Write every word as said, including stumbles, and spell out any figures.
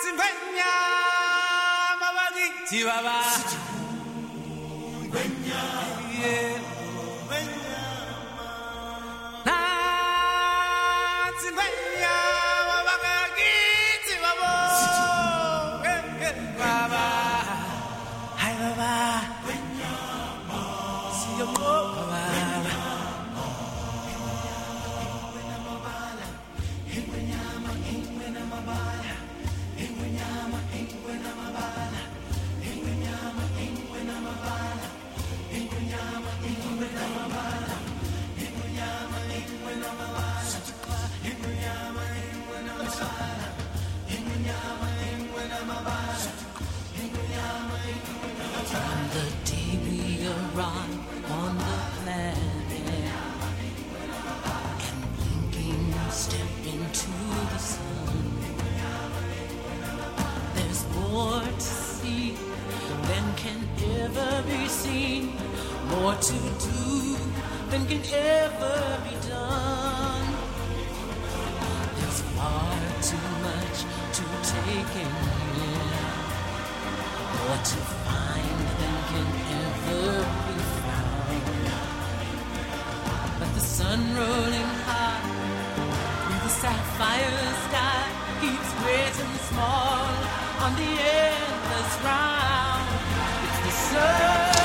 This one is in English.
Chihuahua. Yeah. On the day we arrive on the planet and blinking step into the sun, there's more to see than can ever be seen, more to do than can ever be done. There's far too much to take in here, more to find than can ever be found. But the sun rolling high through the sapphire sky keeps great and small on the endless round. It's the sun.